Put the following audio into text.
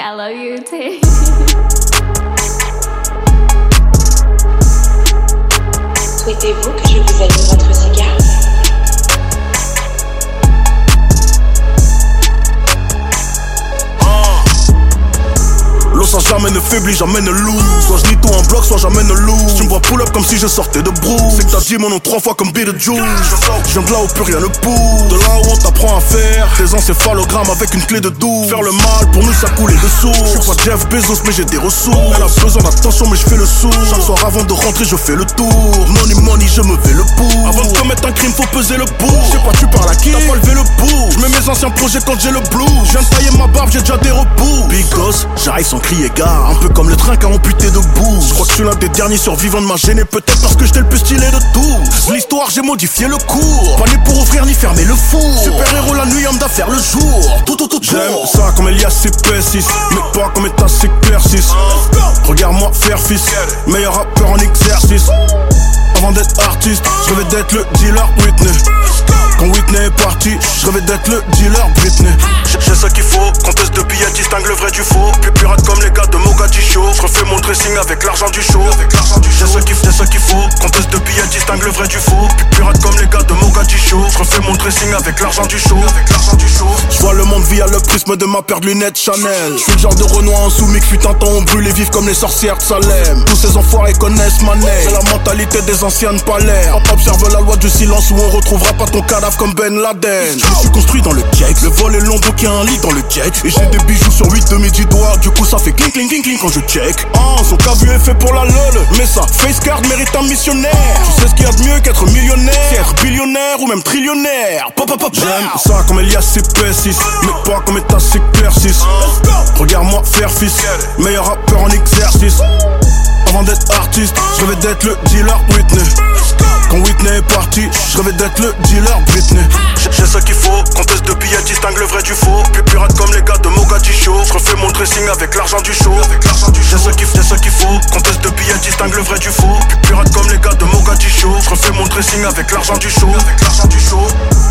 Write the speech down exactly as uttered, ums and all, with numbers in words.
I love you too. Souhaitez-vous que je vous allume votre cigare? L'eau ça jamais ne faiblit, jamais ne loue. Soit je lis tout en bloc, soit jamais ne loue. Tu me vois pull up comme si je sortais de brou. C'est que t'as dit mon nom trois fois comme Beetlejuice. Je viens de là où plus rien ne pousse. De là où on t'apprend à faire des encéphalogrammes avec une clé de douze. Faire le mal, pour nous ça coulait de source. Je suis pas Jeff Bezos mais j'ai des ressources. Elle a besoin d'attention mais je fais le sourd. Chaque soir avant de rentrer je fais le tour. Money money je me fais le pour. Avant de commettre un crime faut peser le pour. Je sais pas tu parles à qui, t'as pas levé le pour. Je mets mes anciens projets quand j'ai le blues. Je viens de tailler ma barbe, j'ai déjà des repos. Big Goss, j'arrive sans crier gare. Un peu comme le train qui a amputé de bout. Je crois que je suis l'un des derniers survivants de ma gênée. Peut-être parce que j'étais le plus stylé de tous. L'histoire j'ai modifié le cours. Pas né pour ouvrir ni fermer le four. Super héros la nuit, homme d'affaires le jour. Tout tout tout tout. J'aime ça comme Elias C P six. Mais pas comme État Secteur six. Regarde-moi faire fils. Meilleur rappeur en exercice. Avant d'être artiste, je rêvais d'être le dealer Whitney. Quand Whitney est parti, je rêvais d'être le dealer Britney. J'ai ce qu'il faut, compteuse de billets distingue le vrai du faux. Plus pirate comme les gars de Mogadiscio. Je refais mon dressing avec l'argent du show. J'ai ce qu'il ce qu'il faut, compteuse de billets distingue le vrai du faux. Plus pirate comme les gars de Mogadiscio. Je refais mon dressing avec l'argent du show. Je vois le monde via le prisme de ma paire de lunettes Chanel. Je suis le genre de Renoir en sous-mix, putain temps on brûle et vivent comme les sorcières de Salem. Tous ces enfoirés connaissent ma name. C'est la mentalité des anciennes palais. Observe la loi du silence où on retrouvera pas ton cadavre comme Ben Laden. Je suis construit dans le cake, le vol est long donc y'a un lit dans le jet. Et j'ai des bijoux sur huit de mes dix doigts, du coup ça fait cling cling cling cling quand je check. Ah, son cas vu est fait pour la lol, mais ça, face card mérite un missionnaire. Tu sais ce qu'il y a de mieux qu'être millionnaire, c'est être billionnaire ou même trillionnaire. Pop pop pop. J'aime ça comme Elias C P six, mais pas comme État Secteur six. Regarde-moi faire fils, meilleur rappeur en exercice. Avant d'être artiste, je rêvais d'être le dealer Whitney. Quand Whitney est parti, je rêvais d'être le dealer Britney. J'ai ce qu'il faut, compteuse de billets distingue le vrai du faux. Plus pirate comme les gars de Mogadiscio. Je refais mon dressing avec l'argent du show. J'ai ce qu'il ce qu'il faut, compteuse de billets distingue le vrai du faux. Plus pirate comme les gars de Mogadiscio. Je refais mon dressing avec l'argent du show.